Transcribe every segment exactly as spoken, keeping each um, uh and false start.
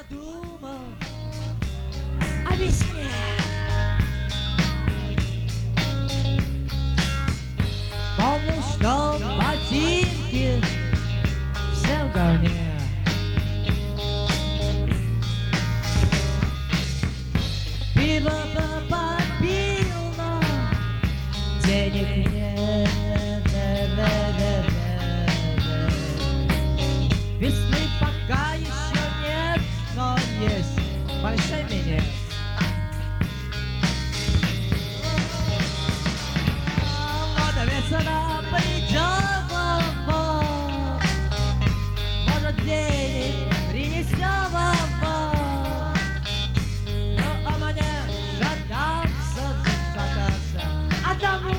подумал о весне. Помню, что ботинки все в говне. Пиво попил, но денег нет. Весны пока еще нет, но есть большой минет. Вот весна придет, может, денег принесет вам. Ну, а мне шататься, шататься одному.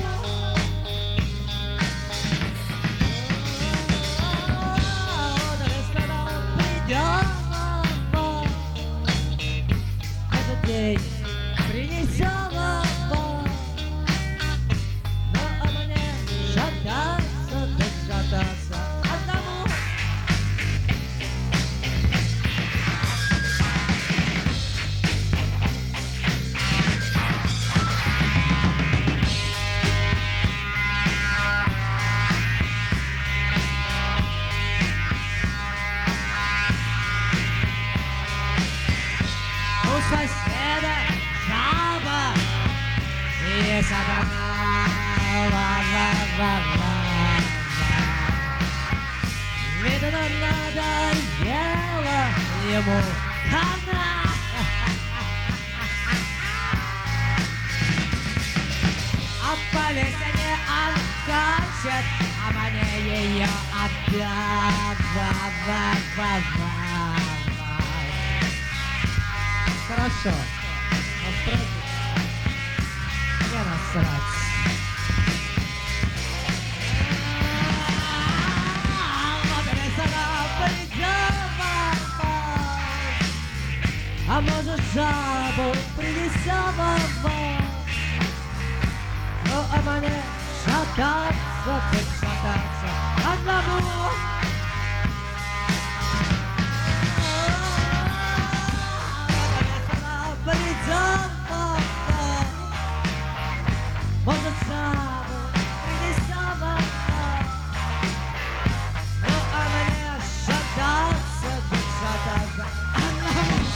День принесет вам, но а мне шататься, так шататься одному. У соседа жаба и сатана, ла-ла-ла-ла-ла. Видно, надоело ему она. А по весне откачет, а мне ее отдам. Хорошо. Насрать. Не насрать. Вот весна придет, а может, жабу принесет вам. Ну, а мне шататься, так шататься одному. Придет, может, жабу принесет вам. Ну, а мне шататься, так шататься одному.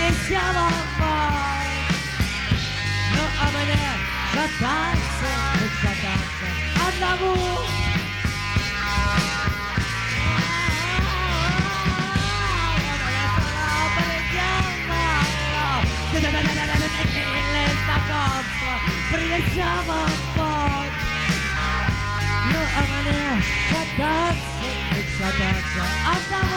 прилетела в бой. Ну а мне шататься, не шататься одному. Прилетела в бой. Ну а мне шататься, не шататься одному.